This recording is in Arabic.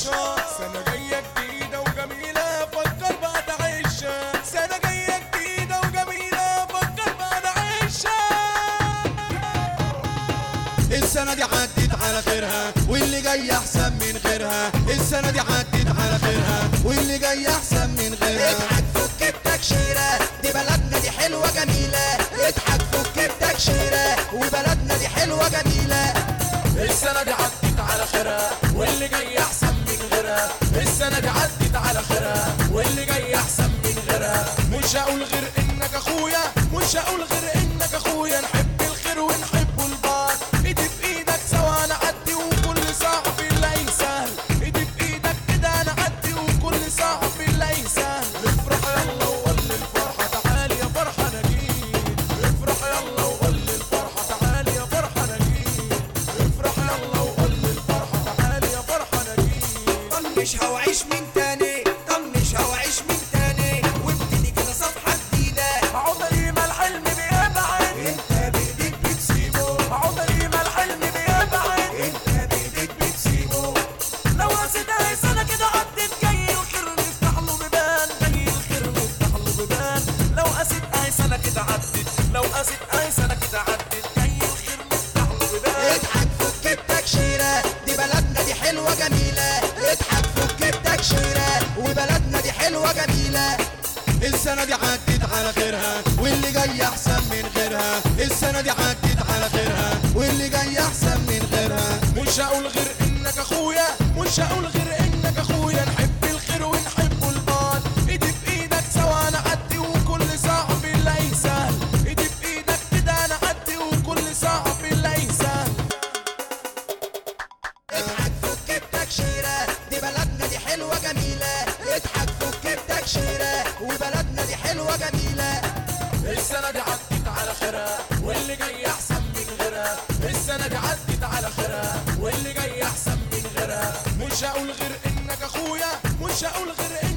عطشان. سنة جاية جديدة وجميلة فكر بقى تعيشها. سنة جاية جديدة وجميلة فكر بقى تعيشها. السنة دي عدت على خيرها واللي جاي احسن من غيرها. السنة دي عدت على خيرها واللي جاي احسن من غيرها. اضحك فك بتكشيرة دي بلدنا دي حلوة جميلة. اضحك فك بتكشيرة وبلدنا دي حلوة جميلة. السنة دي عدت على خيرها واللي جاي احسن من غيرها. السنة دي عدت على خيرها واللي جاي احسن من غيرها. مش هقول غير انك اخويا، مش هقول غير انك اخويا. نحب الخير ونحب البعض، ايدي في ايدك سوا نعدي وكل صاحب نلاقي سهل. ايدي في ايدك كده نعدي وكل صاحب نلاقي سهل. افرح يلا وقول للفرحة تعالي يا فرحة انا جيت. افرح يلا وقول للفرحة تعالي يا فرحة انا جيت. افرح يلا وقول للفرحة تعالي يا فرحة انا جيت. طنشها وعيش من تاني، طنشها وعيش من تاني وابتدي كده صفحة جديدة. عمري ما الحلم بيبعد انت بايديك بتسيبه. عمري ما الحلم بيبعد انت بايديك بتسيبه. لو قصدها سنة كده عدت جاي الخير نفتح له بيبان. جاي الخير نفتح له بيبان. لو قصدها سنة كده عدت، لو قصدها سنة كده عدت جاي الخير نفتح له بيبان. اضحك فك بتكشيرة دي بلدنا دي حلوة جميلة. اضحك فك بتكشيرة وبلدنا دي حلوة جميلة. السنة دي عدت على خيرها واللي جاي احسن من غيرها. السنة دي عدت على خيرها واللي جاي احسن من غيرها. مش هقول غير انك اخويا، مش هقول غير انك اخويا. نحب الخير ونحب البعض، ايدي في ايدك سوا نعدي وكل صاحب نلاقي سهل. ايدي في ايدك كده نعدي وكل صاحب نلاقي سهل. اضحك فك بتكشيرة دي بلدنا دي حلوة جميلة. اضحك فك بتكشيرة وبلدنا دي حلوة جميلة. السنة دي عدت على خيرها واللي جاي احسن من غيرها. السنة دي عدت على خيرها واللي جاي احسن من غيرها. مش هقول غير انك اخويا، مش هقول غير